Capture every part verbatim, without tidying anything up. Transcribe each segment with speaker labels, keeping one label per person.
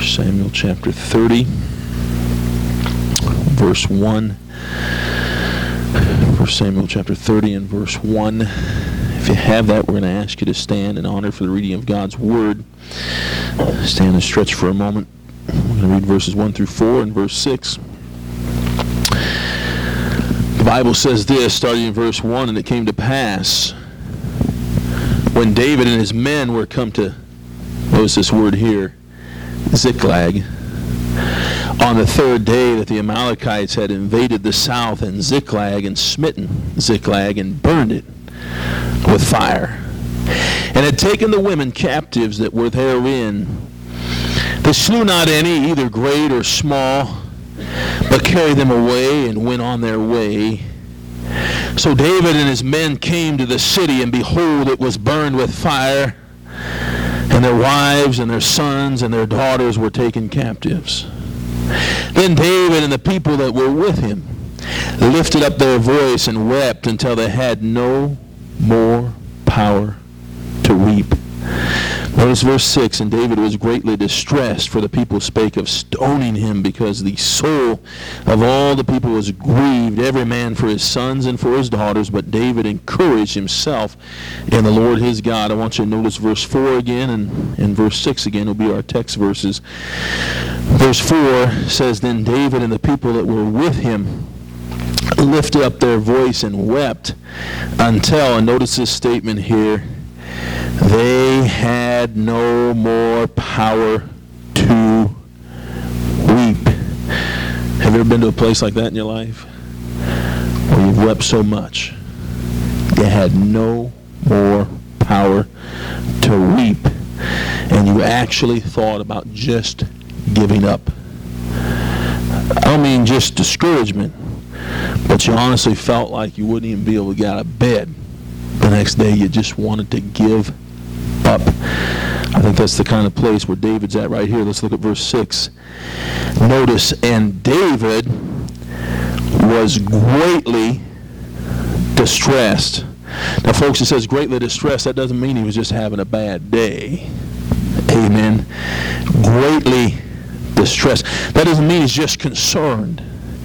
Speaker 1: First Samuel chapter thirty, verse one. First Samuel chapter thirty and verse one. If you have that, we're going to ask you to stand in honor for the reading of God's Word. Stand and stretch for a moment. We're going to read verses one through four and verse six. The Bible says this, starting in verse one, "And it came to pass, when David and his men were come to," notice this word here, Ziklag, "on the third day that the Amalekites had invaded the south and Ziklag, and smitten Ziklag, and burned it with fire, and had taken the women captives that were therein. They slew not any, either great or small, but carried them away and went on their way. So David and his men came to the city, and behold, it was burned with fire, and their wives and their sons and their daughters were taken captives. Then David and the people that were with him lifted up their voice and wept until they had no more power to weep." Notice verse six, "And David was greatly distressed, for the people spake of stoning him, because the soul of all the people was grieved, every man for his sons and for his daughters. But David encouraged himself in the Lord his God." I want you to notice verse four again, and, and verse six again will be our text verses. Verse four says, "Then David and the people that were with him lifted up their voice and wept until," and notice this statement here, "they had no more power to weep." Have you ever been to a place like that in your life, where you've wept so much you had no more power to weep, and you actually thought about just giving up? I don't mean just discouragement, but you honestly felt like you wouldn't even be able to get out of bed the next day. You just wanted to give up. I think that's the kind of place where David's at right here. Let's look at verse six. Notice, "And David was greatly distressed." Now, folks, it says greatly distressed. That doesn't mean he was just having a bad day. Amen. Greatly distressed. That doesn't mean he's just concerned.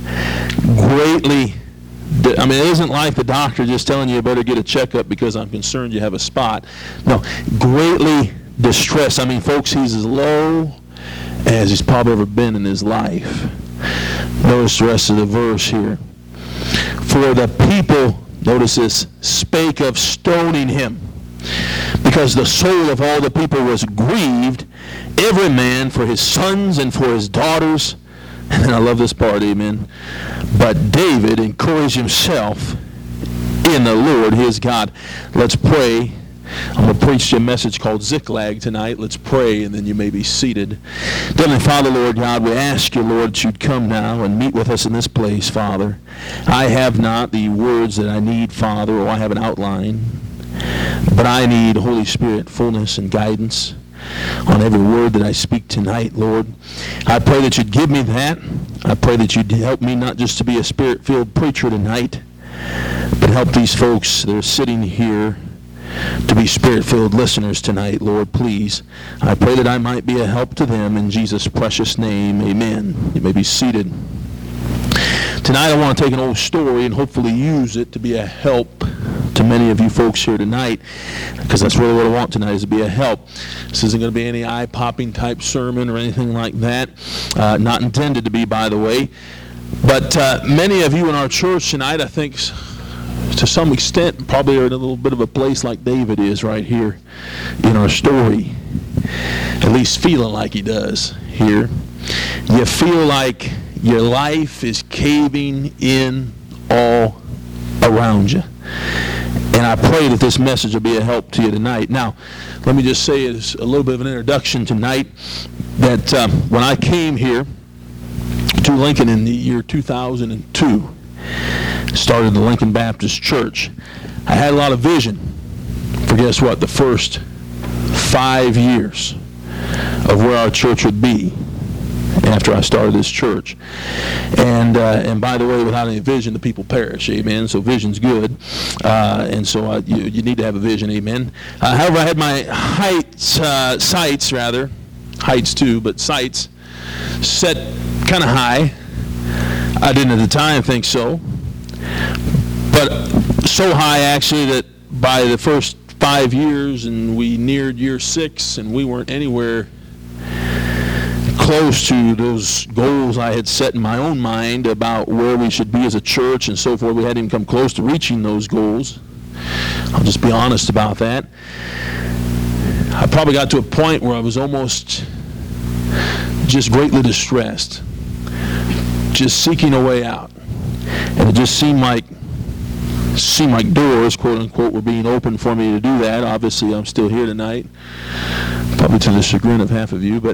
Speaker 1: Greatly, I mean, it isn't like the doctor just telling you you better get a checkup because I'm concerned you have a spot. No, greatly distressed. I mean, folks, he's as low as he's probably ever been in his life. Notice the rest of the verse here. "For the people," notice this, "spake of stoning him, because the soul of all the people was grieved, every man for his sons and for his daughters." And I love this part, amen. "But David encouraged himself in the Lord his God." Let's pray. I'm going to preach you a message called Ziklag tonight. Let's pray, and then you may be seated. Heavenly Father, Lord God, we ask you, Lord, that you'd come now and meet with us in this place, Father. I have not the words that I need, Father, or I have an outline, but I need Holy Spirit fullness and guidance on every word that I speak tonight, Lord. I pray that you'd give me that. I pray that you'd help me not just to be a spirit-filled preacher tonight, but help these folks that are sitting here to be spirit-filled listeners tonight, Lord, please. I pray that I might be a help to them in Jesus' precious name, amen. You may be seated. Tonight I want to take an old story and hopefully use it to be a help to many of you folks here tonight, because that's really what I want tonight, is to be a help. This isn't going to be any eye-popping type sermon or anything like that. Uh, not intended to be, by the way. But uh, many of you in our church tonight, I think, to some extent, probably are in a little bit of a place like David is right here in our story. At least feeling like he does here. You feel like your life is caving in all around you. And I pray that this message will be a help to you tonight. Now, let me just say as a little bit of an introduction tonight that um, when I came here to Lincoln in the year two thousand two, started the Lincoln Baptist Church, I had a lot of vision for, guess what, the first five years of where our church would be after I started this church. And uh, and by the way, without any vision, the people perish, amen. So vision's good. Uh, and so uh, you, you need to have a vision, amen. Uh, however, I had my heights, uh, sights, rather, heights too, but sights set kind of high. I didn't at the time think so, but so high actually that by the first five years and we neared year six and we weren't anywhere close to those goals I had set in my own mind about where we should be as a church and so forth. We hadn't even come close to reaching those goals. I'll just be honest about that. I probably got to a point where I was almost just greatly distressed, just seeking a way out. And it just seemed like seemed like doors, quote unquote, were being opened for me to do that. Obviously, I'm still here tonight, probably to the chagrin of half of you, but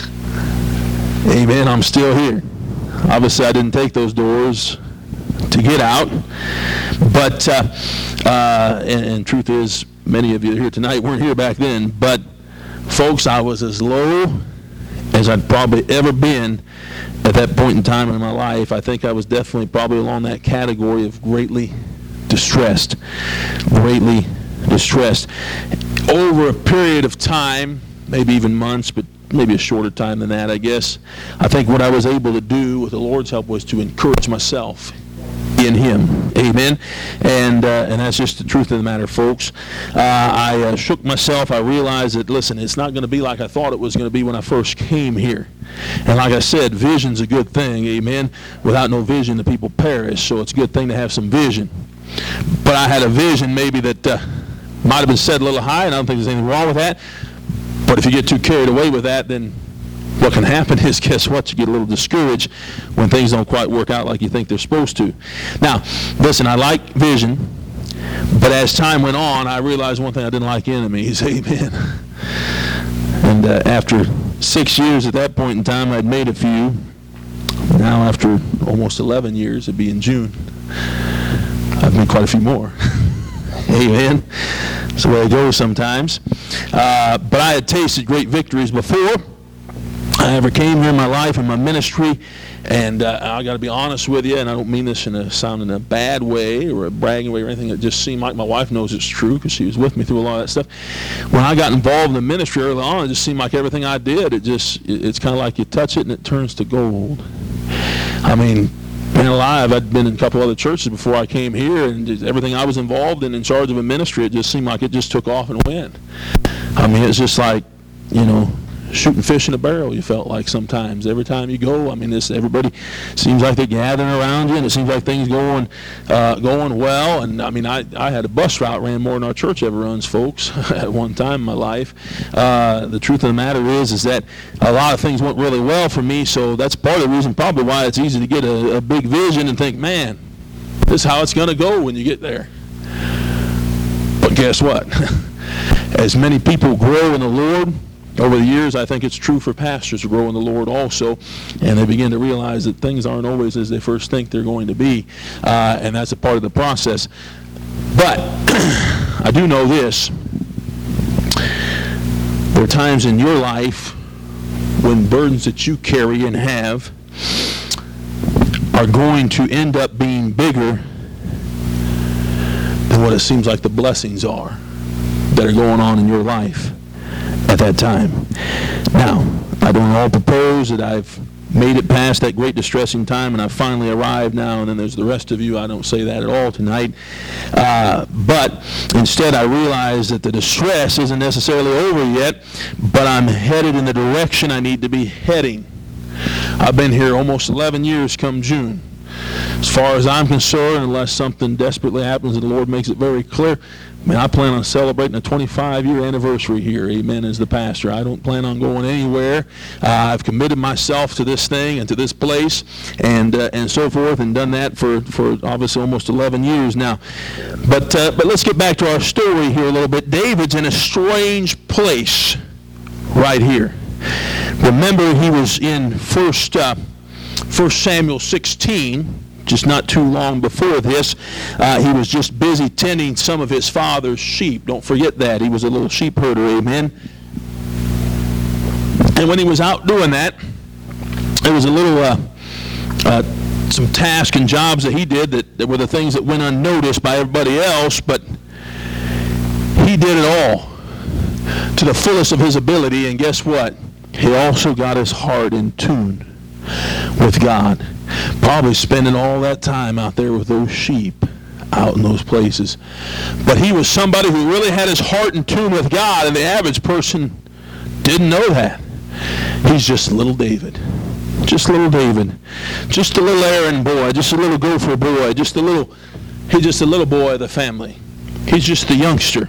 Speaker 1: amen, I'm still here. Obviously, I didn't take those doors to get out, but uh, uh, and, and truth is, many of you here tonight weren't here back then, but folks, I was as low as I'd probably ever been at that point in time in my life. I think I was definitely probably along that category of greatly distressed, greatly distressed. Over a period of time, maybe even months, but maybe a shorter time than that, I guess, I think what I was able to do with the Lord's help was to encourage myself in Him. Amen. And uh, and that's just the truth of the matter, folks. Uh, I uh, shook myself. I realized that, listen, it's not going to be like I thought it was going to be when I first came here. And like I said, vision's a good thing. Amen. Without no vision, the people perish. So it's a good thing to have some vision. But I had a vision maybe that uh, might have been set a little high, and I don't think there's anything wrong with that. But if you get too carried away with that, then what can happen is, guess what? You get a little discouraged when things don't quite work out like you think they're supposed to. Now, listen, I like vision, but as time went on, I realized one thing: I didn't like enemies. Amen. And uh, after six years at that point in time, I'd made a few. Now, after almost eleven years, it'd be in June, I've made quite a few more. Amen. That's the way it goes sometimes. Uh, but I had tasted great victories before I ever came here in my life, in my ministry, and uh, I got to be honest with you, and I don't mean this in a sound in a bad way or a bragging way or anything. It just seemed like my wife knows it's true because she was with me through a lot of that stuff. When I got involved in the ministry early on, it just seemed like everything I did, it just, it, it's kind of like you touch it and it turns to gold. I mean, man alive, I'd been in a couple other churches before I came here, and just everything I was involved in, in charge of a ministry, it just seemed like it just took off and went. I mean, it's just like, you know, shooting fish in a barrel, you felt like sometimes. Every time you go, I mean, this everybody seems like they're gathering around you, and it seems like things going uh, going well. And I mean, I, I had a bus route ran more than our church ever runs, folks, at one time in my life. Uh, the truth of the matter is, is that a lot of things went really well for me, so that's part of the reason probably why it's easy to get a, a big vision and think, man, this is how it's going to go when you get there. But guess what? As many people grow in the Lord, over the years, I think it's true for pastors to grow in the Lord also, and they begin to realize that things aren't always as they first think they're going to be, uh, and that's a part of the process. But I do know this: there are times in your life when burdens that you carry and have are going to end up being bigger than what it seems like the blessings are that are going on in your life at that time. Now, I don't all propose that I've made it past that great distressing time and I've finally arrived now, and then there's the rest of you. I don't say that at all tonight. Uh, but instead, I realize that the distress isn't necessarily over yet, but I'm headed in the direction I need to be heading. I've been here almost eleven years come June. As far as I'm concerned, unless something desperately happens and the Lord makes it very clear, I mean, I plan on celebrating a twenty-five year anniversary here, amen, as the pastor. I don't plan on going anywhere. Uh, I've committed myself to this thing and to this place and uh, and so forth, and done that for, for obviously almost eleven years now. But, uh, but let's get back to our story here a little bit. David's in a strange place right here. Remember, he was in First, uh, First Samuel sixteen. Just not too long before this, uh, he was just busy tending some of his father's sheep. Don't forget that. He was a little sheep herder, amen. And when he was out doing that, there was a little, uh, uh, some tasks and jobs that he did that, that were the things that went unnoticed by everybody else, but he did it all to the fullest of his ability, and guess what? he also got his heart in tune with God. Probably spending all that time out there with those sheep out in those places. But he was somebody who really had his heart in tune with God, and the average person didn't know that. He's just little David. Just little David. Just a little errand boy. Just a little gopher boy. Just a little, he's just a little boy of the family. He's just the youngster.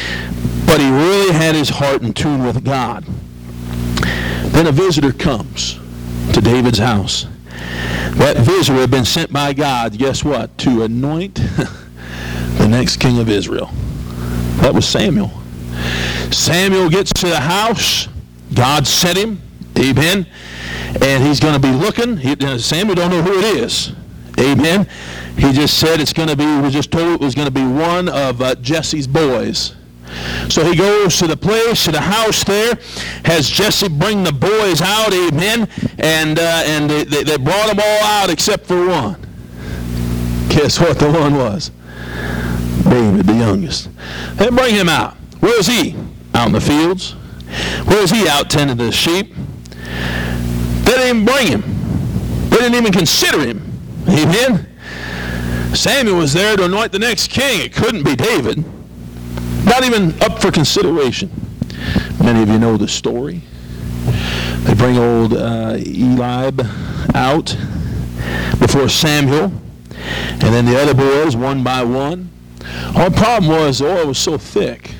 Speaker 1: But he really had his heart in tune with God. Then a visitor comes to David's house. That visitor had been sent by God, guess what? To anoint the next king of Israel. That was Samuel. Samuel gets to the house. God sent him. Amen. And he's going to be looking. He, Samuel don't know who it is. Amen. He just said it's going to be, he was just told it was going to be one of uh, Jesse's boys. So he goes to the place, to the house there, has Jesse bring the boys out, amen, and uh, and they, they, they brought them all out except for one. Guess what the one was? David, the youngest. They bring him out. Where is he? Out in the fields. Where is he? Out tending the sheep. They didn't even bring him. They didn't even consider him. Amen. Samuel was there to anoint the next king. It couldn't be David. Not even up for consideration. Many of you know the story. They bring old uh, Eliab out before Samuel, and then the other boys, one by one. Our problem was the oil was so thick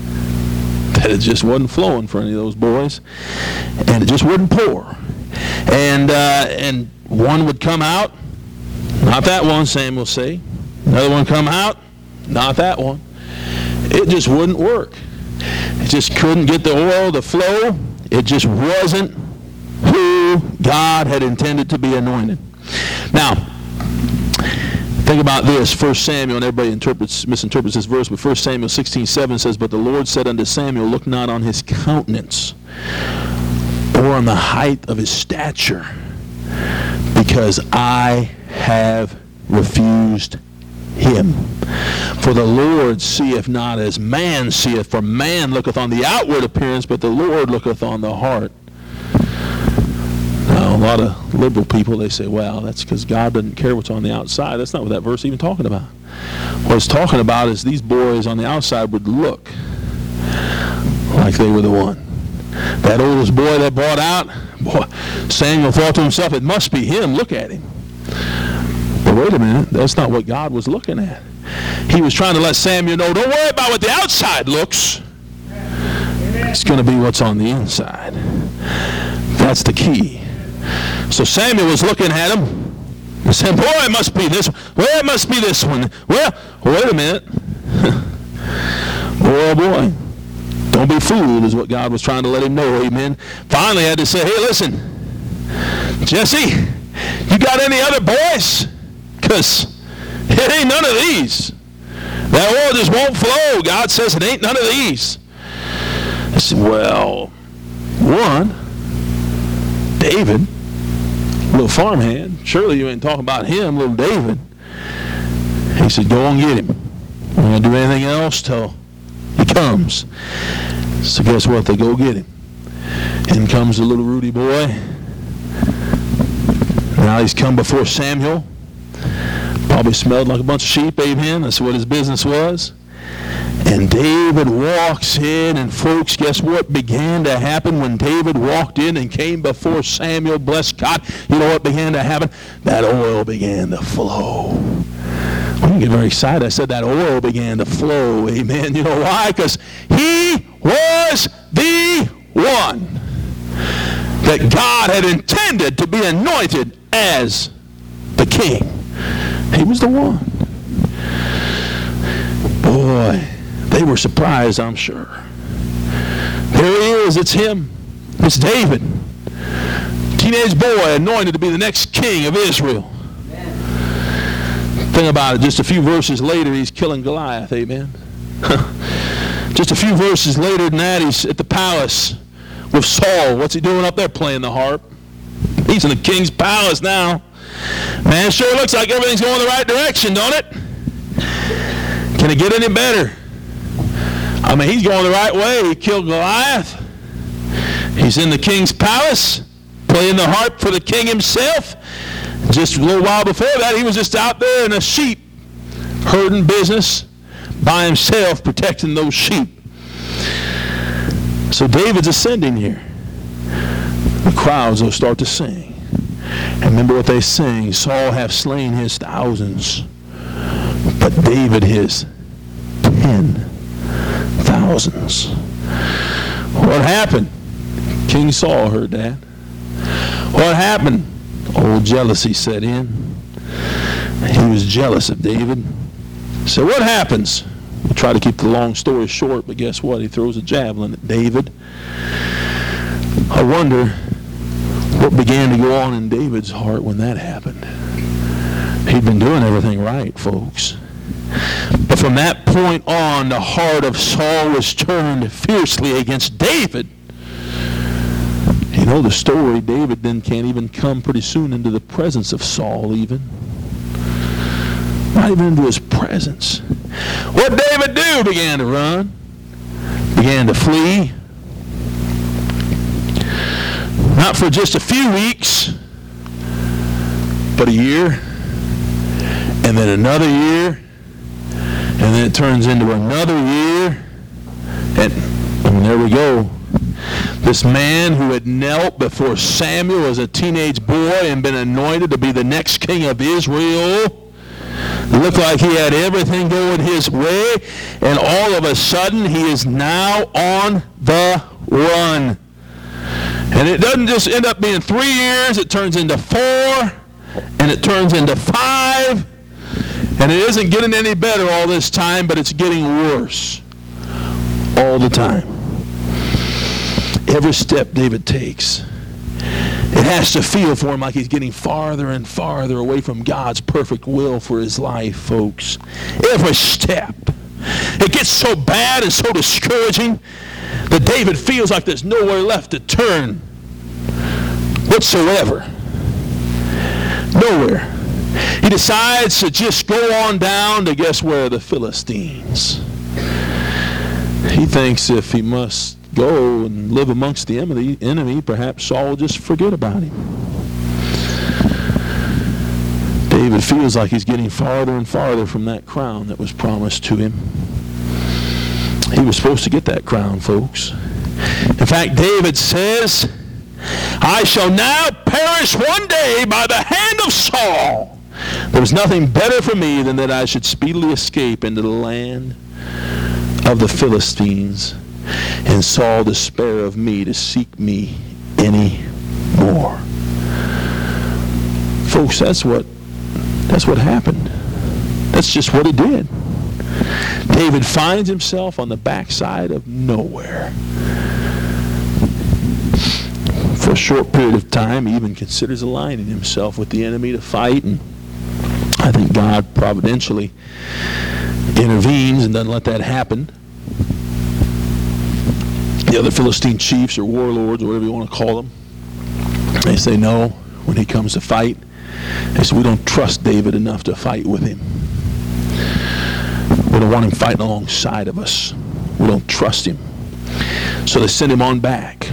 Speaker 1: that it just wasn't flowing for any of those boys, and it just wouldn't pour. And uh, and one would come out, not that one, Samuel say. Another one come out, not that one. It just wouldn't work. It just couldn't get the oil to flow. It just wasn't who God had intended to be anointed. Now, think about this. First Samuel, and everybody interprets, misinterprets this verse, but First Samuel sixteen seven says, "But the Lord said unto Samuel, Look not on his countenance, or on the height of his stature, because I have refused him. For the Lord seeth not as man seeth, for man looketh on the outward appearance, but the Lord looketh on the heart." Now, a lot of liberal people, they say, well, that's because God doesn't care what's on the outside. That's not what that verse is even talking about. What it's talking about is these boys on the outside would look like they were the one. That oldest boy that brought out, boy, Samuel thought to himself, it must be him. Look at him. But wait a minute, that's not what God was looking at. He was trying to let Samuel know, don't worry about what the outside looks. It's going to be what's on the inside. That's the key. So Samuel was looking at him and saying, boy, it must be this one. Well, it must be this one. Well, wait a minute. Boy, oh boy. Don't be fooled is what God was trying to let him know, amen. Finally, I had to say, hey, listen, Jesse, you got any other boys? Because it ain't none of these. That oil just won't flow. God says it ain't none of these. I said, well, one, David, little farmhand. Surely you ain't talking about him, little David. He said, go and get him. We're going to do anything else till he comes. So guess what? They go get him. In comes the little Rudy boy. Now he's come before Samuel. Probably smelled like a bunch of sheep, amen. That's what his business was. And David walks in, and folks, guess what began to happen when David walked in and came before Samuel? Bless God. You know what began to happen? That oil began to flow. I didn't get very excited. I said that oil began to flow, amen. You know why? Because he was the one that God had intended to be anointed as the king. He was the one. Boy, they were surprised, I'm sure. There he is. It's him. It's David. Teenage boy anointed to be the next king of Israel. Think about it. Just a few verses later, he's killing Goliath. Amen. Just a few verses later than that, he's at the palace with Saul. What's he doing up there? Playing the harp. He's in the king's palace now. Man, it sure looks like everything's going the right direction, don't it? Can it get any better? I mean, he's going the right way. He killed Goliath. He's in the king's palace, playing the harp for the king himself. Just a little while before that, he was just out there in a sheep herding business by himself, protecting those sheep. So David's ascending here. The crowds will start to sing. And remember what they sing: Saul hath slain his thousands, but David his ten thousands. What happened? King Saul heard that. What happened? Old jealousy set in. He was jealous of David. So what happens? We'll try to keep the long story short, but guess what? He throws a javelin at David. I wonder what began to go on in David's heart when that happened. He'd been doing everything right, folks. But from that point on, the heart of Saul was turned fiercely against David. You know the story. David then can't even come pretty soon into the presence of Saul even. Not even into his presence. What David do? Began to run. Began to flee. Not for just a few weeks, but a year. And then another year. And then it turns into another year. And, and there we go. This man who had knelt before Samuel as a teenage boy and been anointed to be the next king of Israel, looked like he had everything going his way, and all of a sudden he is now on the run. And it doesn't just end up being three years, it turns into four, and it turns into five, and it isn't getting any better all this time, but it's getting worse all the time. Every step David takes, it has to feel for him like he's getting farther and farther away from God's perfect will for his life, folks. Every step. It gets so bad and so discouraging that David feels like there's nowhere left to turn whatsoever. Nowhere. He decides to just go on down to, guess where? The Philistines. He thinks if he must go and live amongst the enemy, perhaps Saul will just forget about him. David feels like he's getting farther and farther from that crown that was promised to him. He was supposed to get that crown, folks. In fact, David says, I shall now perish one day by the hand of Saul. There was nothing better for me than that I should speedily escape into the land of the Philistines, and Saul despair of me to seek me any more. Folks, that's what that's what happened. That's just what he did. David finds himself on the backside of nowhere. For a short period of time, he even considers aligning himself with the enemy to fight, and I think God providentially intervenes and doesn't let that happen. The other Philistine chiefs or warlords or whatever you want to call them, they say no when he comes to fight. They say we don't trust David enough to fight with him. We don't want him fighting alongside of us. We don't trust him. So they send him on back.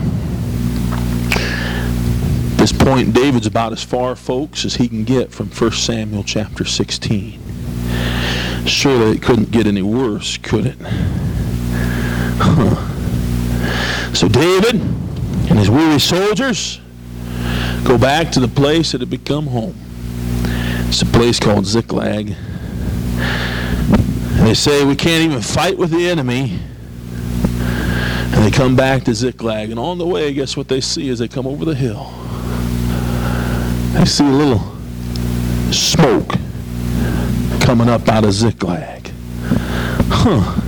Speaker 1: At this point, David's about as far, folks, as he can get from First Samuel chapter sixteen. Surely it couldn't get any worse, could it? Huh. So David and his weary soldiers go back to the place that had become home. It's a place called Ziklag. And they say, we can't even fight with the enemy. And they come back to Ziklag. And on the way, guess what they see as they come over the hill? They see a little smoke coming up out of Ziklag. Huh.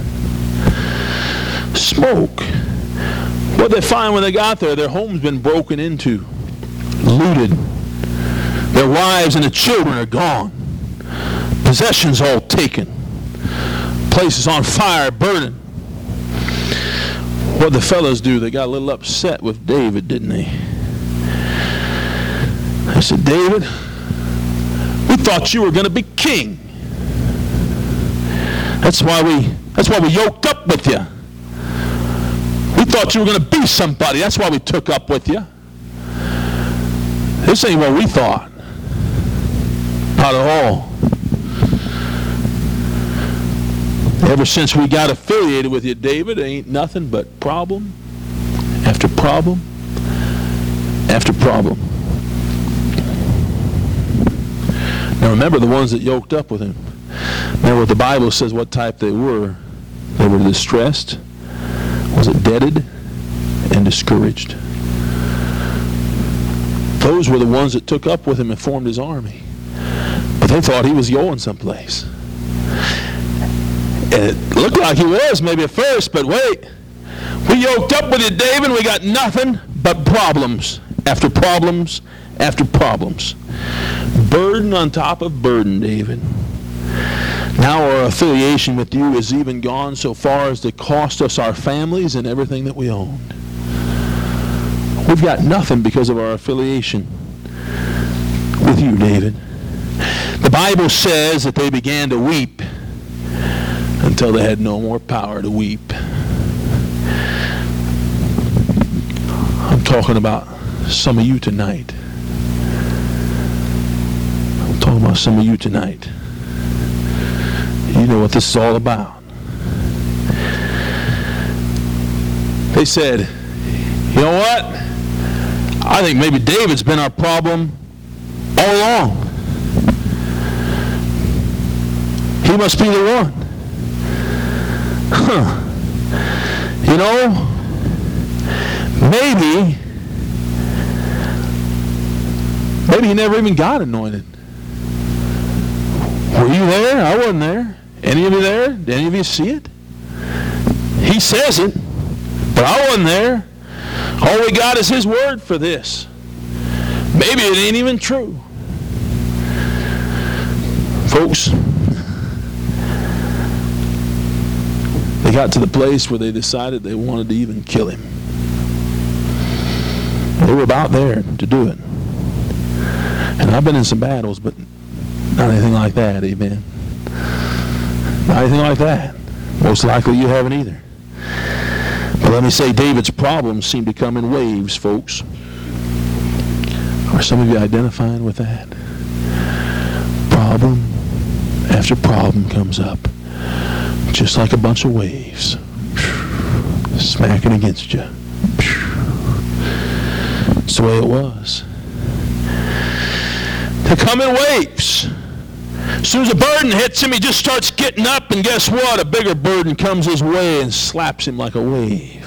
Speaker 1: Smoke. What they find when they got there, their home's been broken into, looted. Their wives and the children are gone. Possessions all taken. Place is on fire, burning. What the fellows do, they got a little upset with David, didn't they? They said, David, we thought you were going to be king. That's why we that's why we yoked up with you. We thought you were going to be somebody. That's why we took up with you. This ain't what we thought. Not at all. Ever since we got affiliated with you, David, it ain't nothing but problem after problem after problem. Now remember the ones that yoked up with him. Remember what the Bible says what type they were. They were distressed, was it deaded, and discouraged. Those were the ones that took up with him and formed his army. But they thought he was going someplace. And it looked like he was maybe at first, but wait. We yoked up with you, David. We got nothing but problems after problems after problems. Burden on top of burden, David. Now our affiliation with you has even gone so far as to cost us our families and everything that we owned. We've got nothing because of our affiliation with you, David. The Bible says that they began to weep until they had no more power to weep. I'm talking about some of you tonight. I'm talking about some of you tonight. You know what this is all about. They said, you know what? I think maybe David's been our problem all along. He must be the one. Huh. You know, maybe, maybe he never even got anointed. Were you there? I wasn't there. Any of you there? Did any of you see it? He says it, but I wasn't there. All we got is his word for this. Maybe it ain't even true. Folks, they got to the place where they decided they wanted to even kill him. They were about there to do it. And I've been in some battles, but not anything like that, amen. Not anything like that. Most likely you haven't either. But let me say, David's problems seem to come in waves, folks. Are some of you identifying with that? Problem after problem comes up. Just like a bunch of waves. Smacking against you. It's the way it was. They come in waves. As soon as a burden hits him, he just starts getting up, and guess what? A bigger burden comes his way and slaps him like a wave.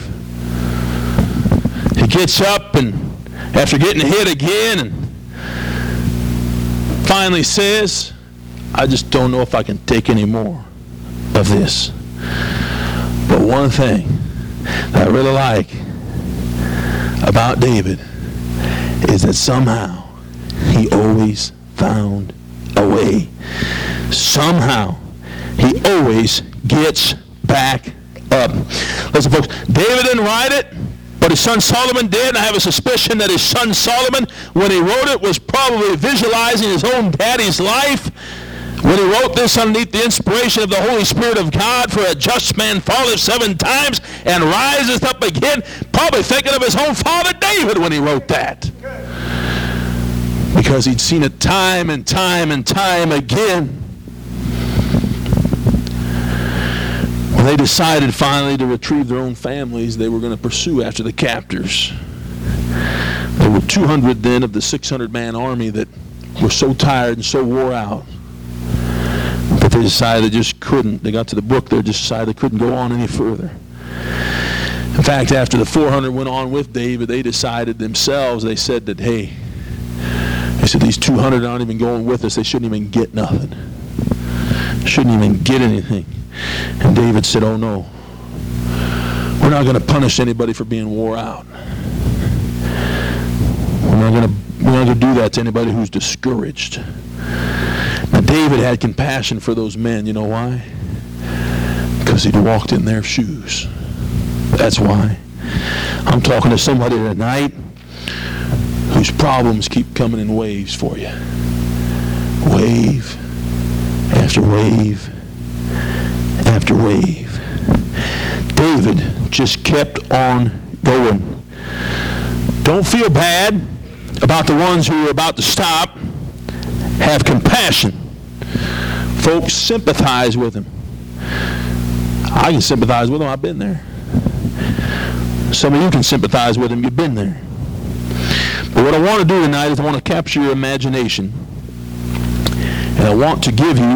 Speaker 1: He gets up, and after getting hit again, and finally says, I just don't know if I can take any more of this. But one thing that I really like about David is that somehow he always found a way. Somehow he always gets back up. Listen, folks, David didn't write it, but his son Solomon did, and I have a suspicion that his son Solomon, when he wrote it, was probably visualizing his own daddy's life. When he wrote this underneath the inspiration of the Holy Spirit of God, for a just man falleth seven times and riseth up again, probably thinking of his own father David when he wrote that. Because he'd seen it time and time and time again. When they decided finally to retrieve their own families, they were going to pursue after the captors. There were two hundred then of the six hundred man army that were so tired and so wore out that they decided they just couldn't. They got to the brook there, just decided they couldn't go on any further. In fact, after the four hundred went on with David, they decided themselves, they said that, hey, they said these two hundred aren't even going with us. They shouldn't even get nothing. Shouldn't even get anything. And David said, oh no, we're not going to punish anybody for being wore out. We're not going to we're not going to do that to anybody who's discouraged. Now David had compassion for those men. You know why? Because he'd walked in their shoes. That's why. I'm talking to somebody tonight whose problems keep coming in waves for you. Wave after wave after wave. David just kept on going. Don't feel bad about the ones who are about to stop. Have compassion. Folks, sympathize with him. I can sympathize with him. I've been there. Some of you can sympathize with him. You've been there. But what I want to do tonight is I want to capture your imagination. And I want to give you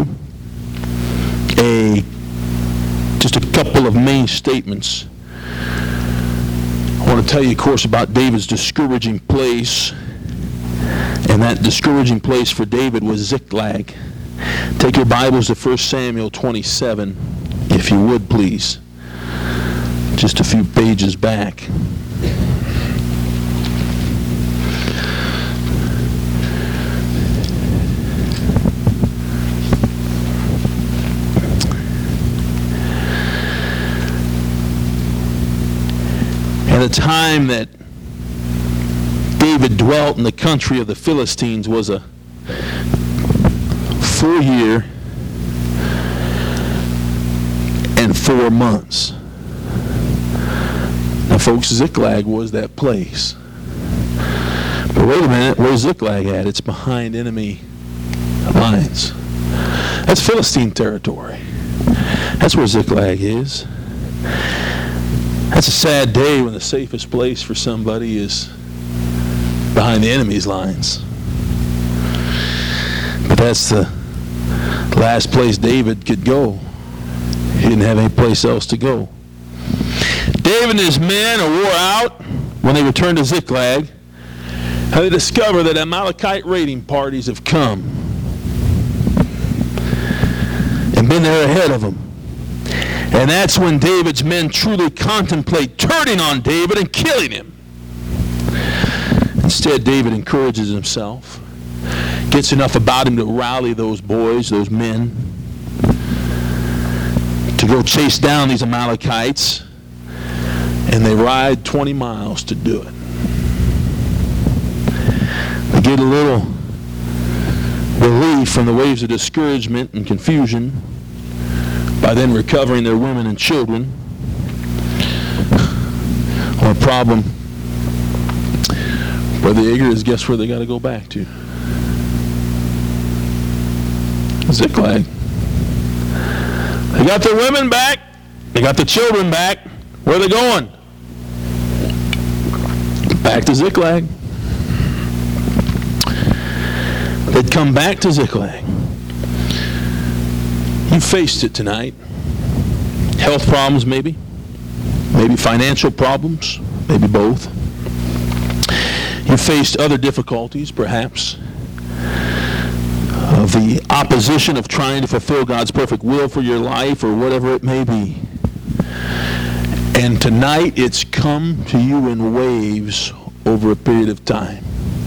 Speaker 1: a just a couple of main statements. I want to tell you, of course, about David's discouraging place. And that discouraging place for David was Ziklag. Take your Bibles to First Samuel twenty-seven, if you would, please. Just a few pages back. At a time that David dwelt in the country of the Philistines was a full year and four months. Now, folks, Ziklag was that place. But wait a minute, where's Ziklag at? It's behind enemy lines. That's Philistine territory. That's where Ziklag is. That's a sad day when the safest place for somebody is behind the enemy's lines. But that's the last place David could go. He didn't have any place else to go. David and his men are wore out when they return to Ziklag, and they discover that Amalekite raiding parties have come and been there ahead of them. And that's when David's men truly contemplate turning on David and killing him. Instead, David encourages himself, gets enough about him to rally those boys, those men, to go chase down these Amalekites, and they ride twenty miles to do it. They get a little relief from the waves of discouragement and confusion by then recovering their women and children. Our problem, Brother Yeager, is guess where they got to go back to? Ziklag. They got their women back. They got the children back. Where are they going? Back to Ziklag. They'd come back to Ziklag. You faced it tonight. Health problems, maybe. Maybe financial problems. Maybe both. You faced other difficulties, perhaps, of the opposition of trying to fulfill God's perfect will for your life or whatever it may be. And tonight it's come to you in waves over a period of time.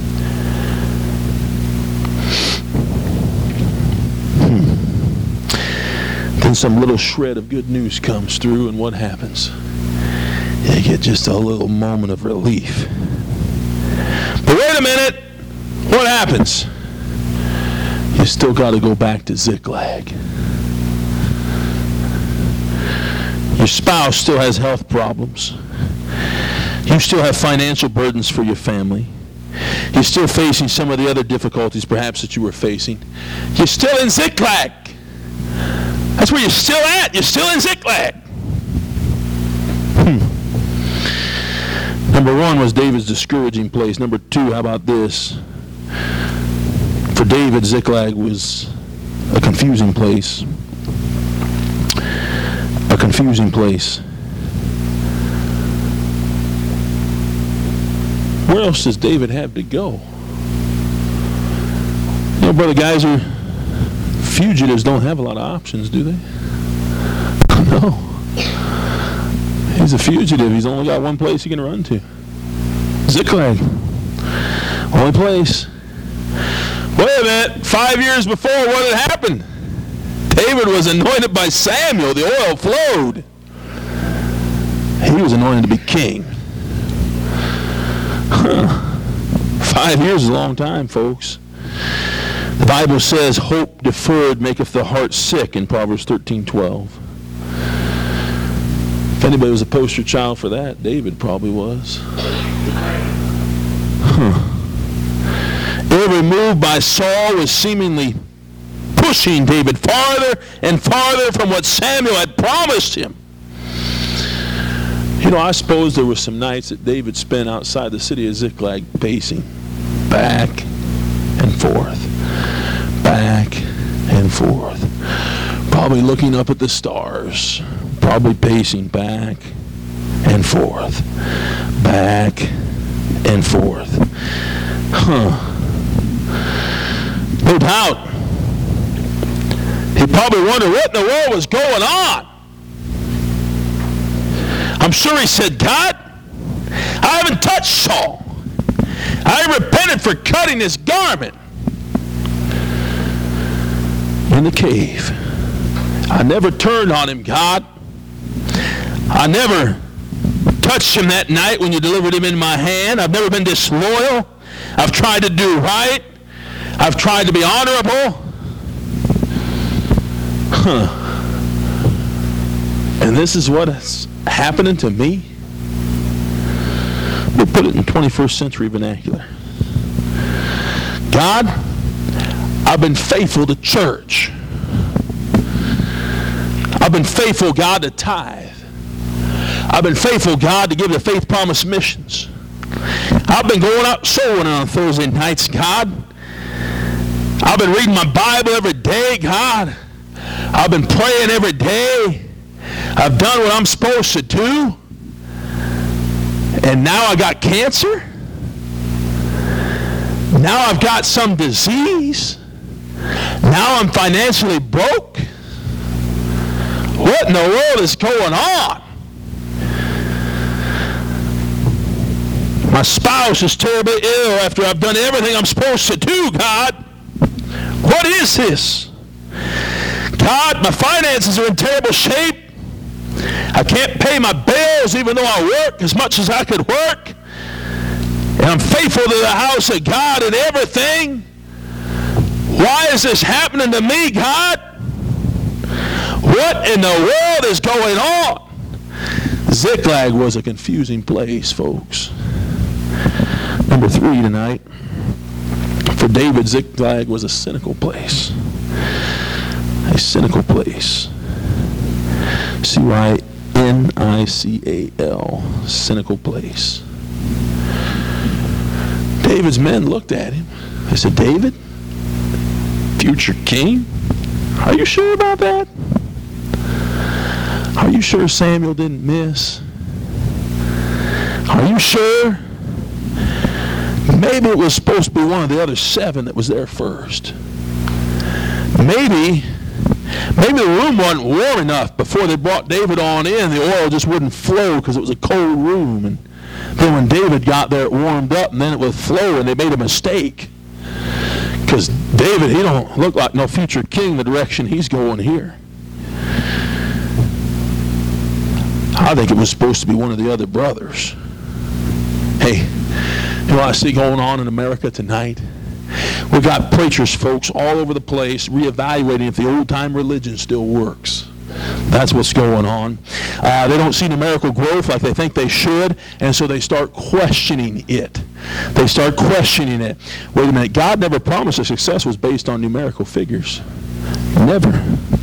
Speaker 1: Then some little shred of good news comes through, and what happens? You get just a little moment of relief. But wait a minute, what happens? You still got to go back to Ziklag. Your spouse still has health problems. You still have financial burdens for your family. You're still facing some of the other difficulties perhaps that you were facing. You're still in Ziklag. That's where you're still at. You're still in Ziklag. Hmm. Number one was David's discouraging place. Number two, how about this? For David, Ziklag was a confusing place. A confusing place. Where else does David have to go? You know, Brother Geyser, fugitives don't have a lot of options, do they? No. He's a fugitive. He's only got one place he can run to. Ziklag. Only place. Wait a minute. Five years before, what had happened? David was anointed by Samuel. The oil flowed. He was anointed to be king. Five years is a long time, folks. The Bible says, hope deferred maketh the heart sick in Proverbs thirteen twelve. If anybody was a poster child for that, David probably was. Huh. Every move by Saul was seemingly pushing David farther and farther from what Samuel had promised him. You know, I suppose there were some nights that David spent outside the city of Ziklag pacing back and forth, back and forth. Probably looking up at the stars, probably pacing back and forth, back and forth. Huh. No doubt. He probably wondered what in the world was going on. I'm sure he said, God, I haven't touched Saul. I repented for cutting his garment in the cave. I never turned on him, God. I never touched him that night when you delivered him in my hand. I've never been disloyal. I've tried to do right. I've tried to be honorable. Huh. And this is what is happening to me? We'll put it in twenty-first century vernacular. God, I've been faithful to church. I've been faithful, God, to tithe. I've been faithful, God, to give the Faith Promise missions. I've been going out soul winning on Thursday nights, God. I've been reading my Bible every day, God. I've been praying every day. I've done what I'm supposed to do. And now I got cancer. Now I've got some disease. Now I'm financially broke. What in the world is going on? My spouse is terribly ill after I've done everything I'm supposed to do, God. What is this? God, my finances are in terrible shape. I can't pay my bills even though I work as much as I could work. And I'm faithful to the house of God and everything. Why is this happening to me, God? What in the world is going on? Ziklag was a confusing place, folks. Number three tonight. For David, Ziklag was a cynical place. A cynical place. C Y N I C A L. Cynical place. David's men looked at him. They said, David, future king? Are you sure about that? Are you sure Samuel didn't miss? Are you sure? Maybe it was supposed to be one of the other seven that was there first. Maybe, maybe the room wasn't warm enough before they brought David on in. The oil just wouldn't flow because it was a cold room. And then when David got there, it warmed up, and then it would flow, and they made a mistake. Because David, he don't look like no future king the direction he's going here. I think it was supposed to be one of the other brothers. Hey, you know what I see going on in America tonight? We've got preachers, folks, all over the place reevaluating if the old-time religion still works. That's what's going on. Uh, they don't see numerical growth like they think they should, and so they start questioning it. They start questioning it. Wait a minute, God never promised that success was based on numerical figures. Never.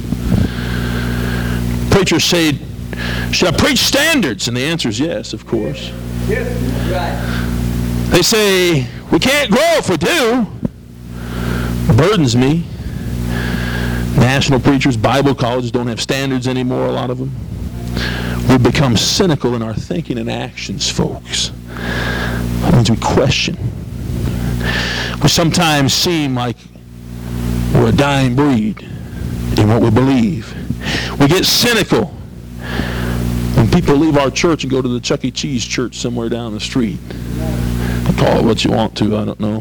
Speaker 1: Preachers say, should I preach standards? And the answer is yes, of course.
Speaker 2: Yes, right.
Speaker 1: They say, we can't grow if we do. It burdens me. National preachers, Bible colleges don't have standards anymore, a lot of them. We've become cynical in our thinking and actions, folks. That means we question. We sometimes seem like we're a dying breed in what we believe. We get cynical when people leave our church and go to the Chuck E. Cheese church somewhere down the street. Call it what you want to, I don't know.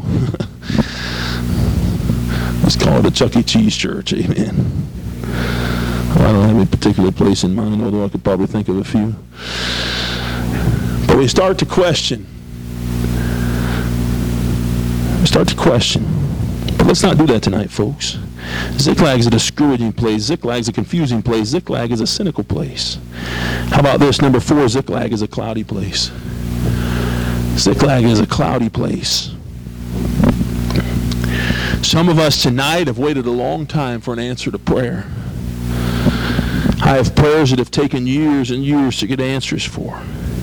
Speaker 1: Let's call it a Chuck E. Cheese church, amen. Well, I don't have any particular place in mind, although I could probably think of a few. But we start to question. We start to question. But let's not do that tonight, folks. Ziklag is a discouraging place. Ziklag is a confusing place. Ziklag is a cynical place. How about this? Number four, Ziklag is a cloudy place. Ziklag is a cloudy place. Some of us tonight have waited a long time for an answer to prayer. I have prayers that have taken years and years to get answers for.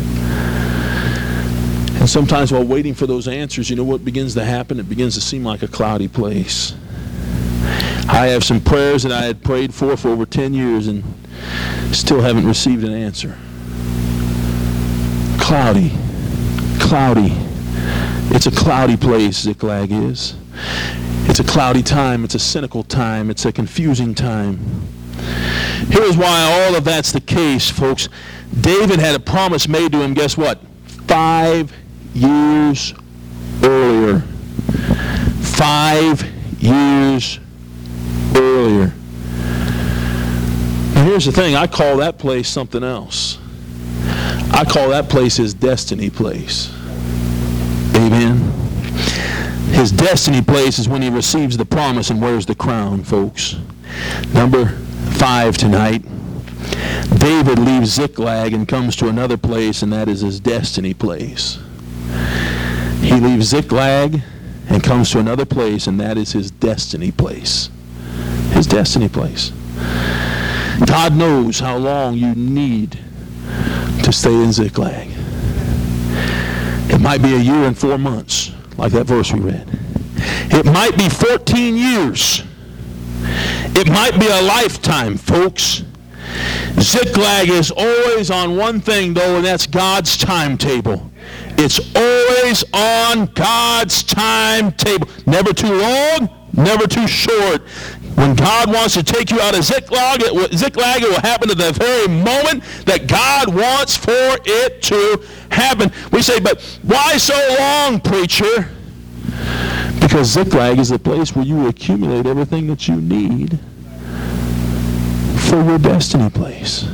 Speaker 1: And sometimes while waiting for those answers, you know what begins to happen? It begins to seem like a cloudy place. I have some prayers that I had prayed for for over ten years and still haven't received an answer. Cloudy. Cloudy. It's a cloudy place, Ziklag is. It's a cloudy time. It's a cynical time. It's a confusing time. Here's why all of that's the case, folks. David had a promise made to him, guess what? Five years earlier. Five years earlier. Now here's the thing. I call that place something else. I call that place his destiny place. Amen. His destiny place is when he receives the promise and wears the crown, folks. Number five tonight. David leaves Ziklag and comes to another place, and that is his destiny place. He leaves Ziklag and comes to another place, and that is his destiny place. His destiny place. God knows how long you need to stay in Ziklag. It might be a year and four months, like that verse we read. It might be fourteen years. It might be a lifetime, folks. Ziklag is always on one thing, though, and that's God's timetable. It's always on God's timetable. Never too long, never too short. When God wants to take you out of Ziklag, it will, Ziklag, it will happen at the very moment that God wants for it to happen. We say, but why so long, preacher? Because Ziklag is the place where you accumulate everything that you need for your destiny place.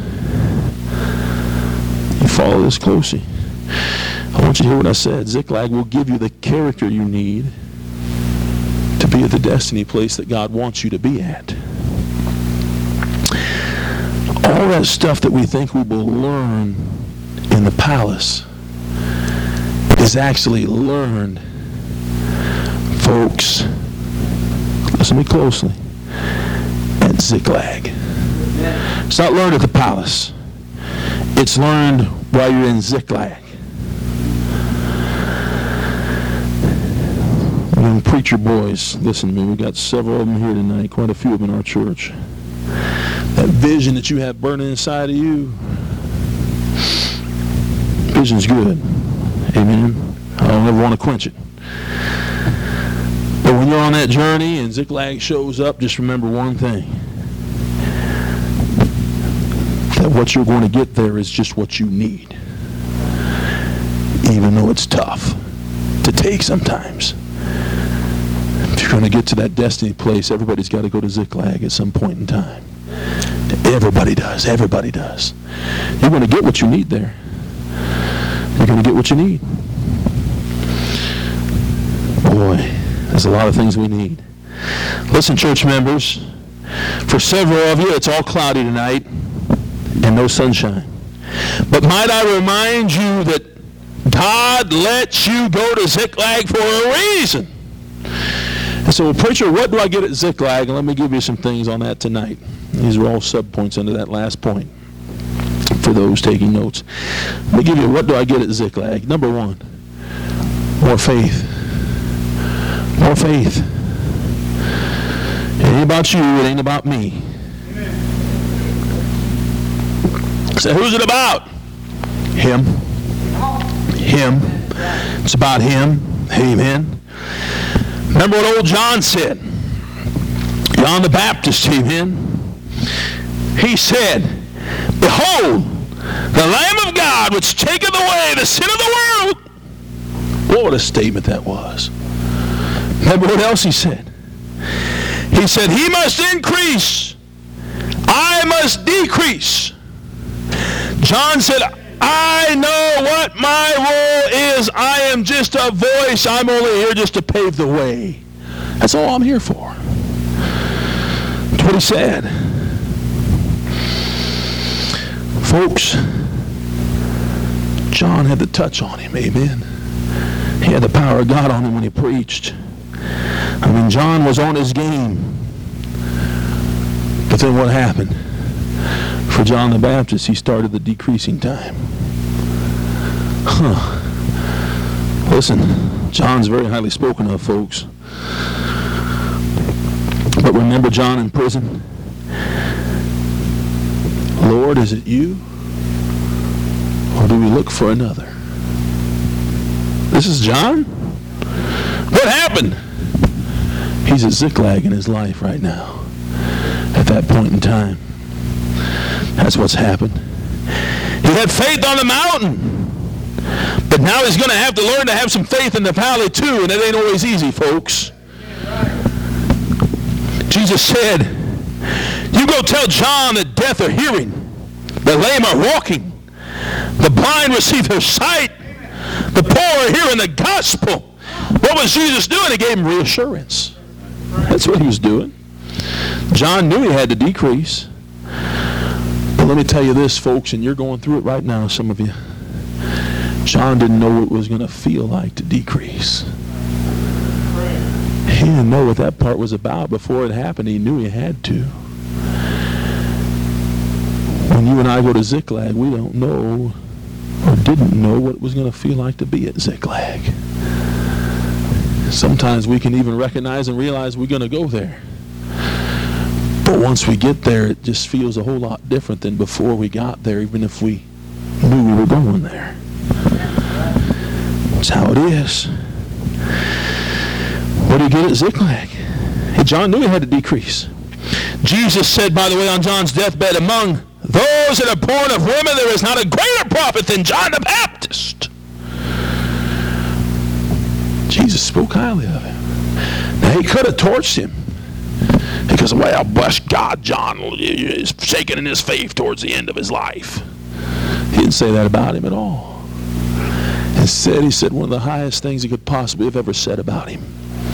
Speaker 1: You follow this closely. I want you to hear what I said. Ziklag will give you the character you need to be at the destiny place that God wants you to be at. All that stuff that we think we will learn in the palace is actually learned, folks, listen to me closely, at Ziklag. It's not learned at the palace. It's learned while you're in Ziklag. Young preacher boys, listen to me. We've got several of them here tonight, quite a few of them in our church. That vision that you have burning inside of you, vision's good. Amen. I don't ever want to quench it. But when you're on that journey and Ziklag shows up, just remember one thing. That what you're going to get there is just what you need. Even though it's tough to take sometimes. If you're going to get to that destiny place, everybody's got to go to Ziklag at some point in time. Everybody does. Everybody does. You're going to get what you need there. You're going to get what you need. Boy, there's a lot of things we need. Listen, church members, for several of you, it's all cloudy tonight and no sunshine. But might I remind you that God lets you go to Ziklag for a reason. And so, well, preacher, what do I get at Ziklag? And let me give you some things on that tonight. These are all sub-points under that last point for those taking notes. Let me give you, what do I get at Ziklag? Number one, more faith. More faith. It ain't about you, it ain't about me. So who's it about? Him. Him. It's about him. Amen. Remember what old John said. John the Baptist, amen. He said, behold, the Lamb of God which taketh away the sin of the world. What a statement that was. Remember what else he said? He said, he must increase, I must decrease. John said, I know what my role is. I am just a voice. I'm only here just to pave the way. That's all I'm here for. what he said. Folks, John had the touch on him, amen. He had the power of God on him when he preached. I mean, John was on his game. But then what happened? For John the Baptist, he started the decreasing time. Huh. Listen, John's very highly spoken of, folks. But remember John in prison? Lord, is it you? Or do we look for another? This is John? What happened? He's at Ziklag in his life right now. At that point in time. That's what's happened. He had faith on the mountain. But now he's going to have to learn to have some faith in the valley too. And it ain't always easy, folks. Jesus said, you go tell John that deaf are hearing, the lame are walking, the blind receive their sight, the poor are hearing the gospel. What was Jesus doing? He gave him reassurance. That's what he was doing. John knew he had to decrease. But let me tell you this, folks, and you're going through it right now, some of you. John didn't know what it was going to feel like to decrease. He didn't know what that part was about. Before it happened, he knew he had to. When you and I go to Ziklag, we don't know or didn't know what it was going to feel like to be at Ziklag. Sometimes we can even recognize and realize we're going to go there. But once we get there, it just feels a whole lot different than before we got there, even if we knew we were going there. That's how it is. What did he get at Ziklag? And John knew he had to decrease. Jesus said, by the way, on John's deathbed, among those that are born of women, there is not a greater prophet than John the Baptist. Jesus spoke highly of him. Now, he could have torched him. Because, well, bless God, John is shaking in his faith towards the end of his life. He didn't say that about him at all. Instead, he said one of the highest things he could possibly have ever said about him.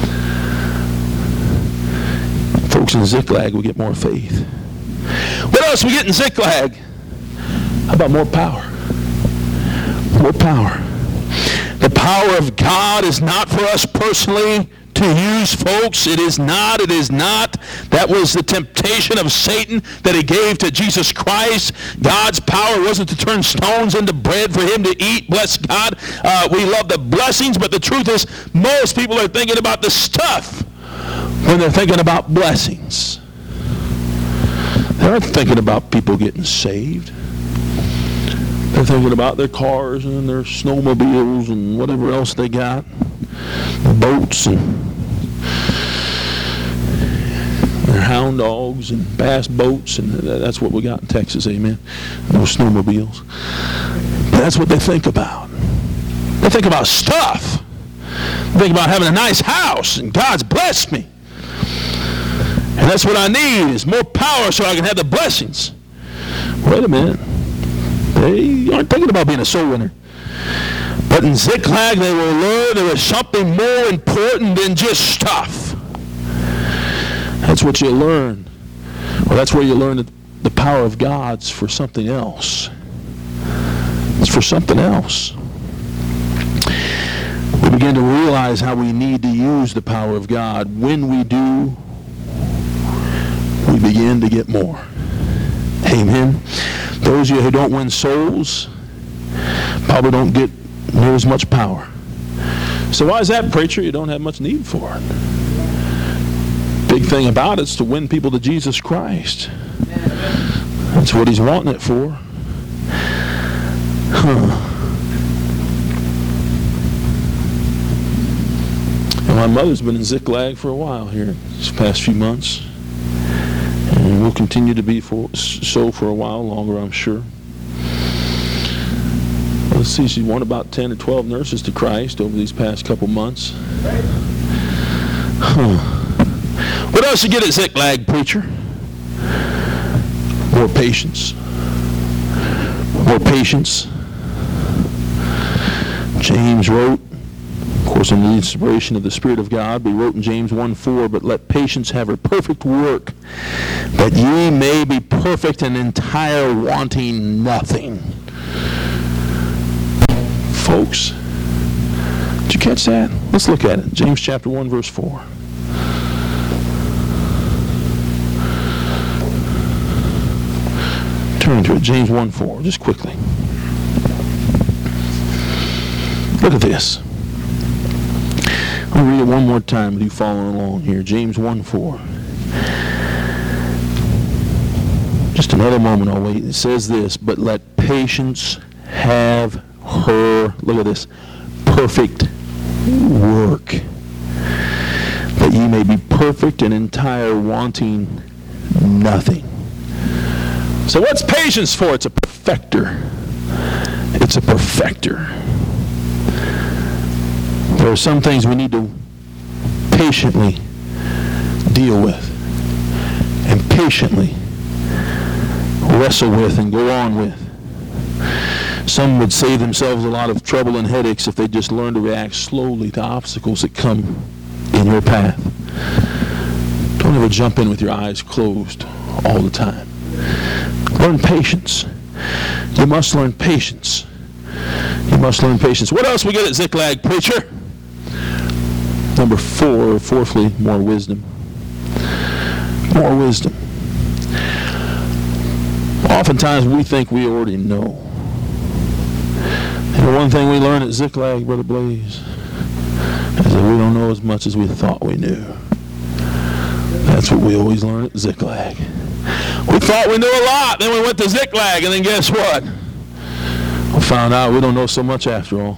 Speaker 1: Folks in Ziklag will get more faith. What else we get in Ziklag? How about more power? More power. The power of God is not for us personally to use, folks. It is not. It is not. That was the temptation of Satan that he gave to Jesus Christ. God's power wasn't to turn stones into bread for him to eat. Bless God. Uh, we love the blessings, but the truth is most people are thinking about the stuff when they're thinking about blessings. They aren't thinking about people getting saved. They're thinking about their cars and their snowmobiles and whatever else they got. Boats and their hound dogs and bass boats, and that's what we got in Texas, amen. No snowmobiles. But that's what they think about. They think about stuff. They think about having a nice house, and God's blessed me. And that's what I need, is more power so I can have the blessings. Wait a minute. They aren't thinking about being a soul winner. But in Ziklag, they will learn there is something more important than just stuff. That's what you learn. Well, that's where you learn that the power of God's for something else. It's for something else. We begin to realize how we need to use the power of God. When we do, we begin to get more. Amen. Those of you who don't win souls probably don't get near as much power. So why is that, preacher? You don't have much need for it. Big thing about it is to win people to Jesus Christ. That's what he's wanting it for. Huh. And my mother's been in Ziklag for a while here these past few months. And will continue to be for, so for a while longer, I'm sure. Let's see, she's won about ten or twelve nurses to Christ over these past couple months. Huh. What else you get at Ziklag, preacher? More patience. More patience. James wrote, Of course, in the inspiration of the Spirit of God, we wrote in James one four, but let patience have her perfect work, that ye may be perfect and entire, wanting nothing. Folks, did you catch that? Let's look at it. James chapter one, verse four. Turn to it. James one four, just quickly. Look at this. I'll read it one more time with you following along here. James one four. Just another moment, I'll wait. It says this, but let patience have her, look at this, perfect work, that ye may be perfect and entire, wanting nothing. So what's patience for? It's a perfecter. It's a perfecter. There are some things we need to patiently deal with and patiently wrestle with and go on with. Some would save themselves a lot of trouble and headaches if they just learn to react slowly to obstacles that come in your path. Don't ever jump in with your eyes closed all the time. Learn patience. You must learn patience. You must learn patience. What else we get at Ziklag, preacher? Number four, fourthly, more wisdom. More wisdom. Oftentimes we think we already know. And the one thing we learn at Ziklag, Brother Blaze, is that we don't know as much as we thought we knew. That's what we always learn at Ziklag. We thought we knew a lot, then we went to Ziklag, and then guess what? We found out we don't know so much after all.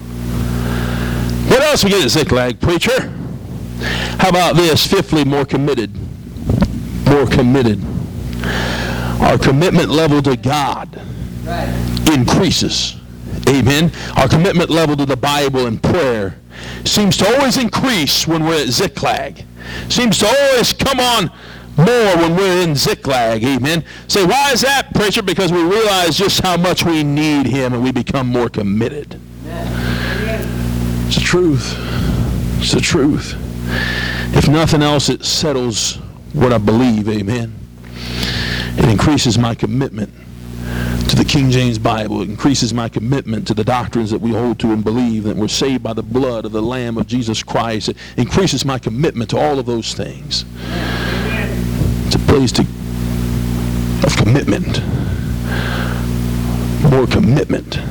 Speaker 1: What else we get at Ziklag, preacher? How about this? Fifthly, more committed. More committed. Our commitment level to God increases. Amen. Our commitment level to the Bible and prayer seems to always increase when we're at Ziklag. Seems to always come on more when we're in Ziklag. Amen. Say, why is that, preacher? Because we realize just how much we need Him and we become more committed. It's the truth. It's the truth. If nothing else, it settles what I believe. Amen. It increases my commitment to the King James Bible. It increases my commitment to the doctrines that we hold to and believe, that we're saved by the blood of the Lamb of Jesus Christ. It increases my commitment to all of those things. It's a place to, of commitment. More commitment.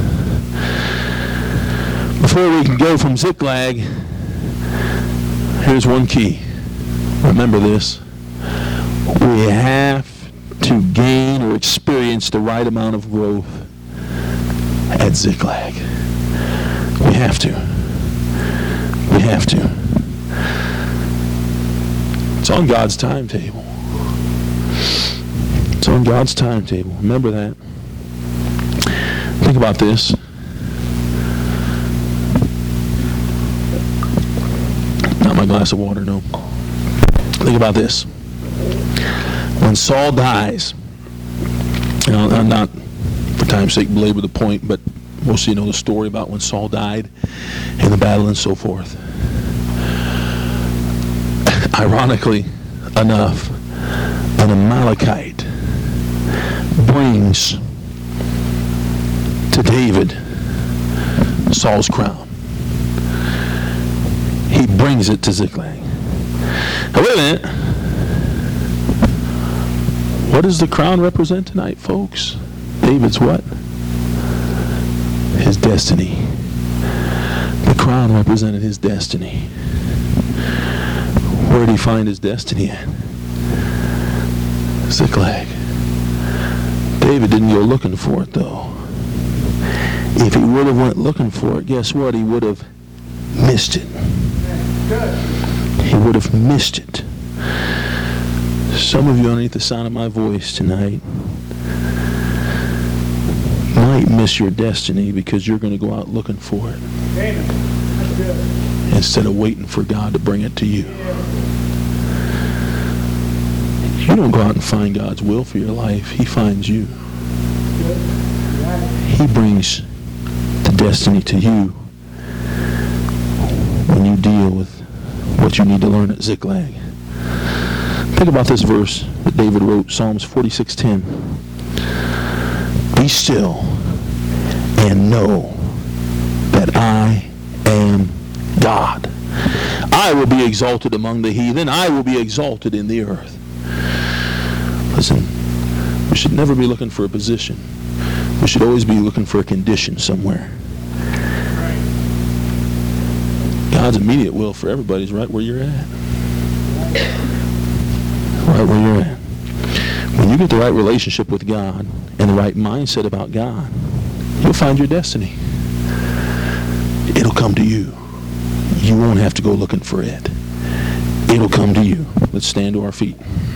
Speaker 1: Before we can go from Ziklag, here's one key. Remember this. We have to gain or experience the right amount of growth at Ziklag. We have to. We have to. It's on God's timetable. It's on God's timetable. Remember that. Think about this. Not my glass of water, no. Think about this. When Saul dies, you know, I'm not, for time's sake, belabor the point, but most of you know the story about when Saul died in the battle and so forth. Ironically enough, an Amalekite brings to David Saul's crown. He brings it to Ziklag. Now wait a minute. What does the crown represent tonight, folks? David's what? His destiny. The crown represented his destiny. Where did he find his destiny at? Ziklag. David didn't go looking for it, though. If he would have went looking for it, guess what? He would have missed it. He would have missed it. Some of you underneath the sound of my voice tonight might miss your destiny because you're going to go out looking for it instead of waiting for God to bring it to you. You don't go out and find God's will for your life. He finds you. He brings the destiny to you when you deal with what you need to learn at Ziklag. Think about this verse that David wrote, Psalms forty-six ten. Be still and know that I am God. I will be exalted among the heathen. I will be exalted in the earth. Listen, we should never be looking for a position. We should always be looking for a condition somewhere. God's immediate will for everybody is right where you're at. Right where you're at. When you get the right relationship with God and the right mindset about God, you'll find your destiny. It'll come to you. You won't have to go looking for it. It'll come to you. Let's stand to our feet.